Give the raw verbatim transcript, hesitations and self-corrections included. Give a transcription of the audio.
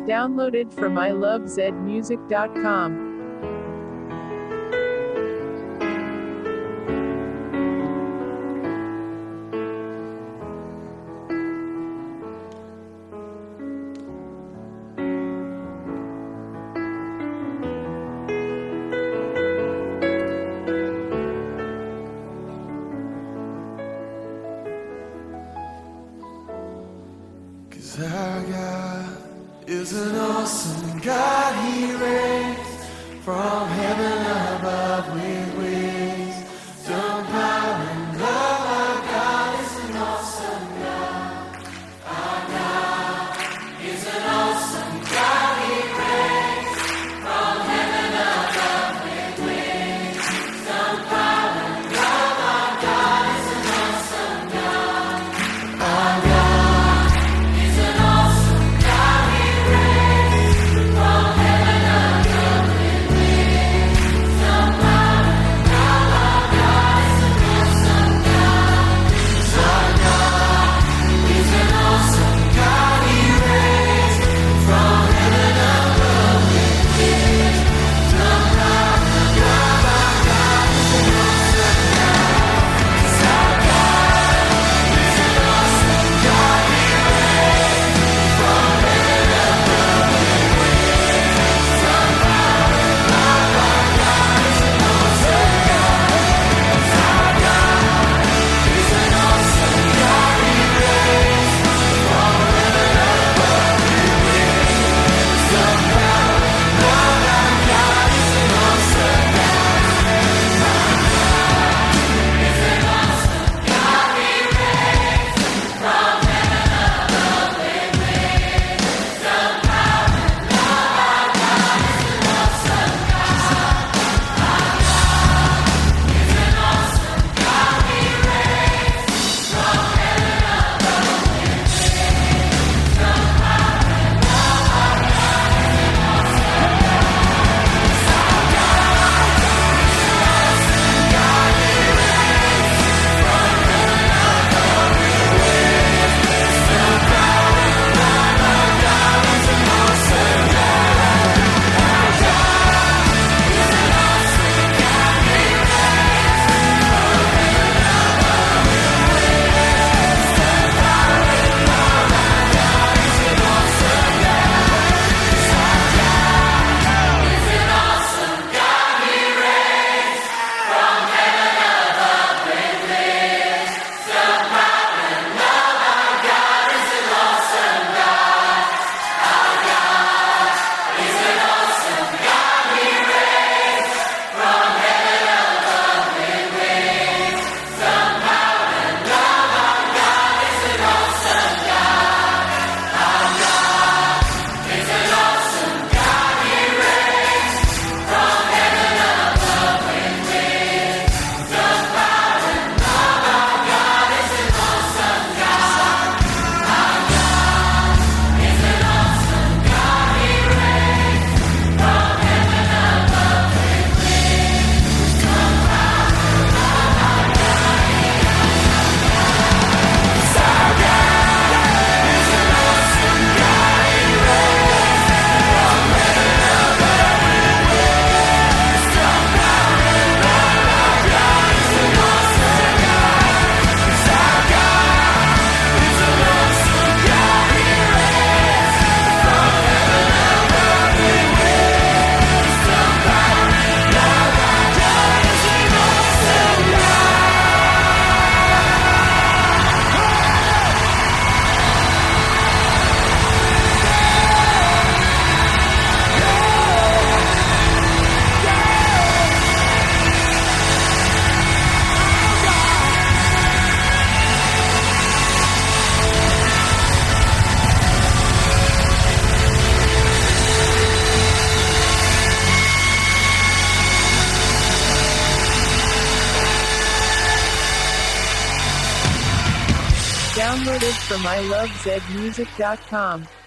Downloaded from I love zed music dot com. Our God is an awesome God. He reigns from heaven above with wisdom, power, and love. Our God is an awesome God. Our God is an awesome God. He reigns from heaven above with wisdom, power, and love. Our God is an awesome God. Our God. Downloaded from I love zed music dot com.